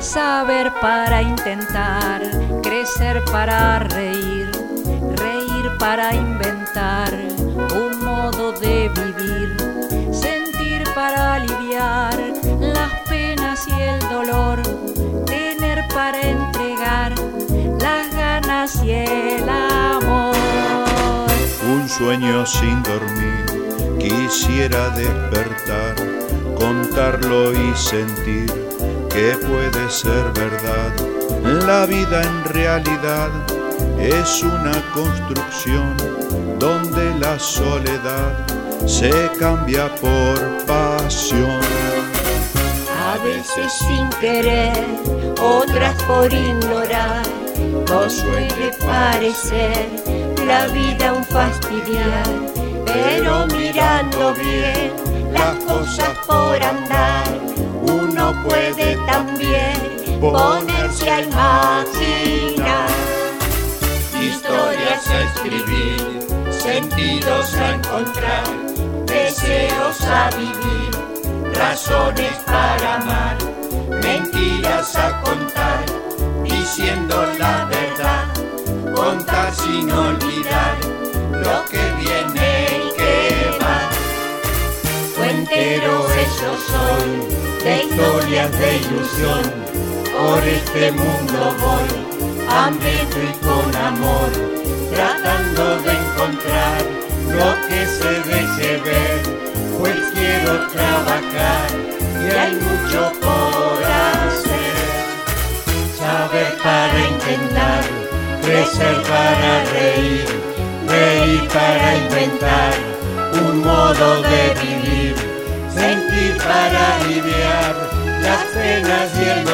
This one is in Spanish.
Saber para intentar, crecer para reír, reír para inventar un modo de vivir, sentir para aliviar las penas y el dolor, tener para entregar las ganas y el amor. Un sueño sin dormir, quisiera despertar, contarlo y sentir que puede ser verdad. La vida en realidad es una construcción donde la soledad se cambia por pasión. A veces sin querer, otras por ignorar, nos suele parecer la vida un fastidiar, pero mirando bien las cosas por andar, uno puede también ponerse a imaginar. Historias a escribir, sentidos a encontrar, deseos a vivir, razones para amar, mentiras a contar, diciendo la verdad, contar sin olvidar lo que viene y que va. Cuenteros esos son, de historias de ilusión, por este mundo voy, hambriento y con amor, tratando de encontrar lo que se deje ver, pues quiero trabajar y hay mucho por hacer. Saber para intentar, crecer para reír, reír para inventar un modo de vivir, sentir para aliviar las penas y el dolor.